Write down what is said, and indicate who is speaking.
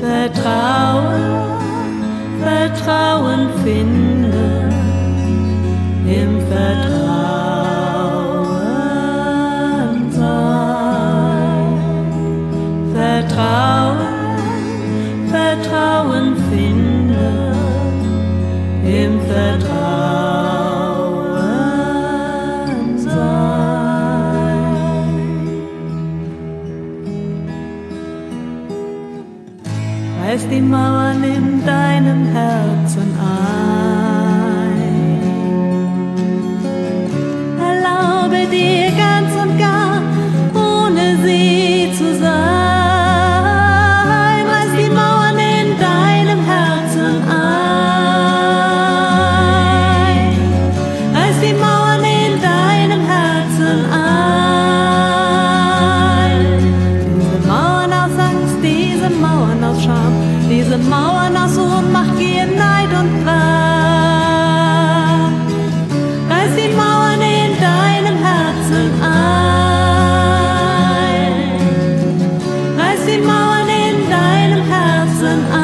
Speaker 1: Vertrauen finden, im Vertrauen sein. Vertrauen finden, im Vertrauen sein. Reiß die Mauern in deinem Herzen ein. Erlaube dir ganz und gar, ohne sie zu sein. Reiß die Mauern in deinem Herzen ein. Reiß die Mauern in deinem Herzen ein. Diese Mauern aus Angst, diese Mauern aus Scham, diese Mauern aus Ohnmacht, Gier, Neid und Gram. Reiß die Mauern in deinem Herzen ein. Reiß die Mauern in deinem Herzen ein.